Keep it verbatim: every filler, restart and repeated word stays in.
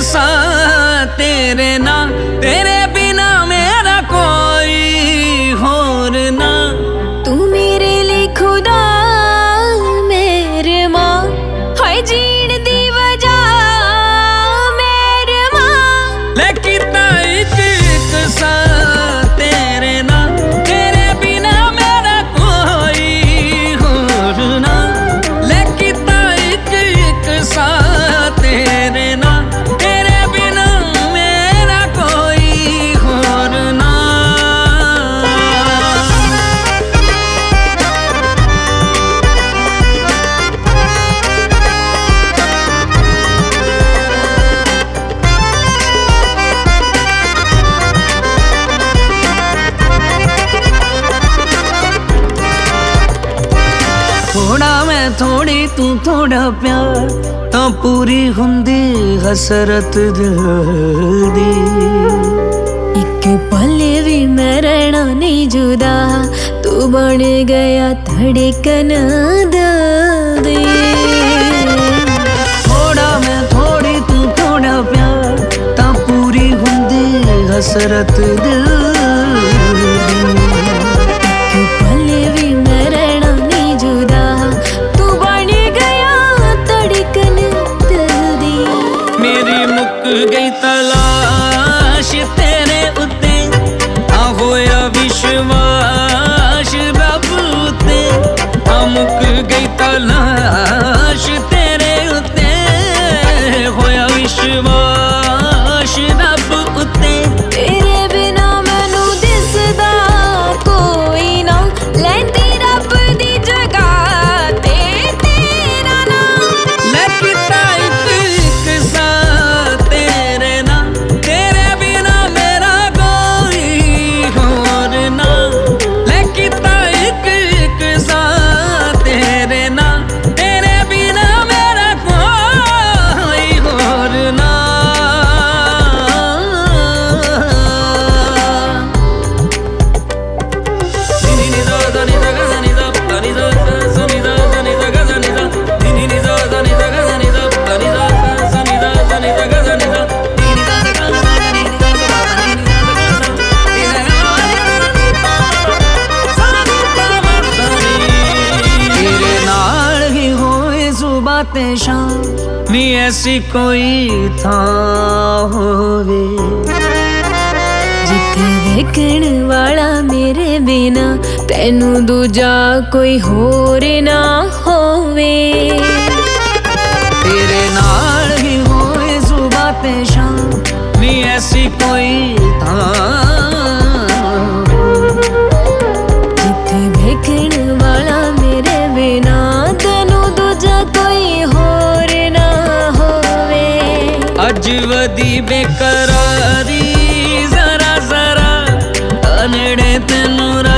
साथ तेरे ना, तेरे बिना मेरा कोई होर ना। तू मेरे लिए खुदा मेरे माँ, हाय जीण दी वजह मेरे माँ। लेकिन एक एक साथ तेरे ना, तेरे बिना मेरा कोई होर ना। लेकिन एक एक साथ तेरे ना, तेरे बिना मेरा कोई होर ना। थोड़ा मैं थोड़ी तू थोड़ा प्यार, तो पूरी हुंदी हसरत दिल दी। एक पल भी मैं रहना नहीं जुदा, तू बन गया धड़कन दिल दी। थोड़ा मैं थोड़ी तू थोड़ा प्यार, तो पूरी हुंदी हसरत दिल दी। एक पल भी मैं रहना नहीं जुदा, तू बन गया धड़कन दिल दी। मेरी मुक गई तलाश तेरे उत्ते, आ होया विश्वास रब उत्ते। आ मुक गई तलाश तेरे उत्ते, होया विश्वास रब उत्ते। तेरे बिना मैनू दिसदा कोई ना, लैंदी रब दी जगह ते तेरा नाम। लेकिन एक एक साथ तेरे ना, तेरे बिना मेरा कोई होर ना। लेकिन एक एक साथ तेरे ना, तेरे बिना मेरा कोई होर ना। बातें शाम नी ऐसी कोई था होवे, जिथे वेखण वाला मेरे बिना तैनू दूजा कोई होर ना होवे। तेरे नाल ही होए सुबातें शाम नी ऐसी कोई था। जिथे वेखण वाला मेरे बिना तैनू दूजा कोई होर ना होवे। अज वदी बेकरारी जरा जरा, नेड़े तेनू